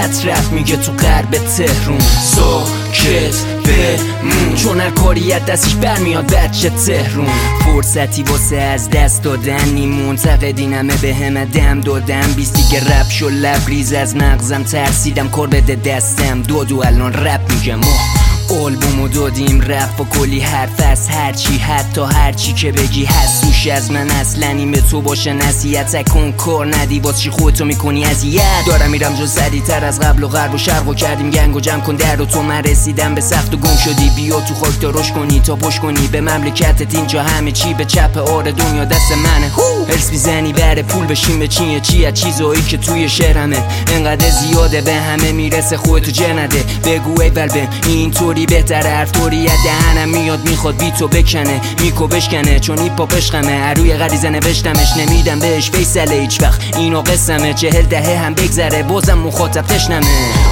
قدرت میگه تو غرب تهرون ساکت بمون، چون هر کاری از دستش برمیاد بچه تهرون. فرصتی واسه از دست دادن نی، منتقدین همه به همه دم دادم. بیستی که رپ شو لبریز از مغزم، ترسیدم کار بده دستم. دو الان رپ میگم آلبومو دادیم رپ و کلی حرف از هرچی، حتی هرچی که بگی هستوش از من. اصلا این به تو باشه نصیحت کن، کار ندی واسه چی خودتو میکنی اذیت. دارم میرم جو سریعتر از قبل و غرب و شرق و کردیم گنگ و جمع کن در و تو. من رسیدم به سخت و گم شدی، بیا تو خاک تا روش کنی تا پشت کنی به مملکتت. اینجا همه چی به چپ آره دنیا دست منه. هرس میزنی بره پول بشین به چیه چی از چیزایی که توی شهرمه. انقدر زیاده به همه میرسه خودتو جه نده. بگو ای بلبن اینطوری بهتره، حرف طوری دهنم میاد میخواد بی تو بکنه میکو بشکنه، چون هیپاپ عشقمه. اروی غریزه نوشتمش نمیدم بهش فیصله هیچ وقت، اینو قسمه. 40 دهه هم بگذره بازم مخاطب تشنمه.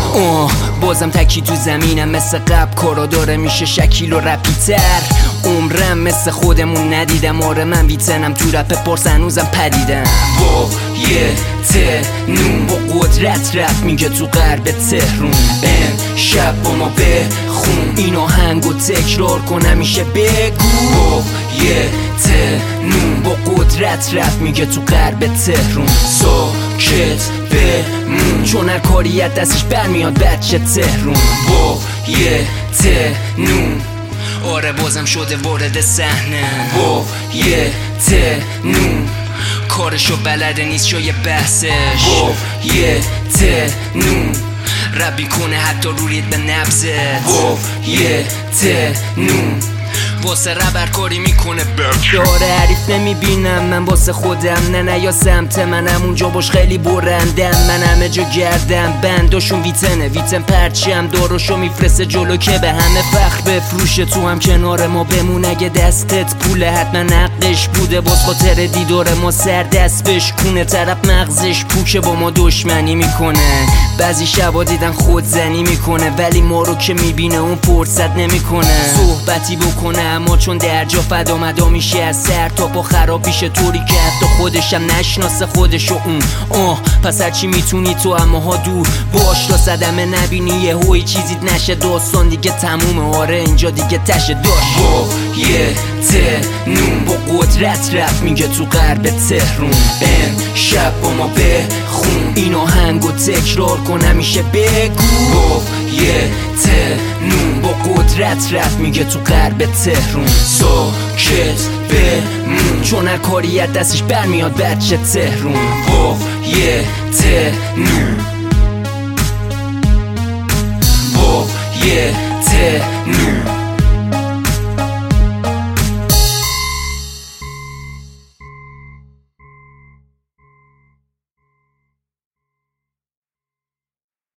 بازم تکی تو زمینم مثل قبل، کارا داره میشه شکیل و رپیتر. عمرم مثل خودمون ندیدم، آره من ویتنم تو رپ پارس هنوزم پدیدم. با یه تنون با قدرت رپ میگه تو غرب تهرون. شب با ما بخون این آهنگو تکرار کن همیشه بگو. با یه تنون با قدرت رپ میگه تو غرب تهرون. ساکت بمون، چون هر کاری از دستش برمیاد بچه تهرون. با یه تنون آره بازم شده وارد صحنه. با یه تنون کارشو بلده نیست شو یه بحثش. با یه تنون ربی کنه حتی روریت به نبزت. با یه تنون واسه ربر کاری میکنه داره حریف نمیبینم من واسه خودم. نه یا سمت منم اونجا باش خیلی برندم. من همه جا گردم بنداشون ویتن پرچم داروشو میفرسته جلو که به همه فخر بفروشه. تو هم کنار ما بمون اگه دستت پوله، حتما حقش بوده باز خاطر دیدار ما. سر دست بشکونه طرف مغزش پوکه با ما دشمنی میکنه. بعضی شبا دیدن خودزنی میکنه ولی ما رو که میبینه اون فرصت نمیکنه صحبتی بکنه. اما چون درجا فدا مدا میشه از سر تا پا خراب میشه طوری که حتی خودشم نشناسه خودشو اون. پس هرچی میتونی تو اما ها دور باش تا صدمه نبینی یه هوی چیزیت نشه. داستان دیگه تمومه آره اینجا دیگه تشه داشت. با یه تنون با قدرت رپ میگه تو غرب تهرون. شب با ما بخون این آهنگو تکرار کن همیشه بگو. با یه تنون با قدرت رپ میگه تو غرب تهرون. ساکت بمون، چون هر کاری از دستش برمیاد بچه تهرون. با یه تنون با یه تنون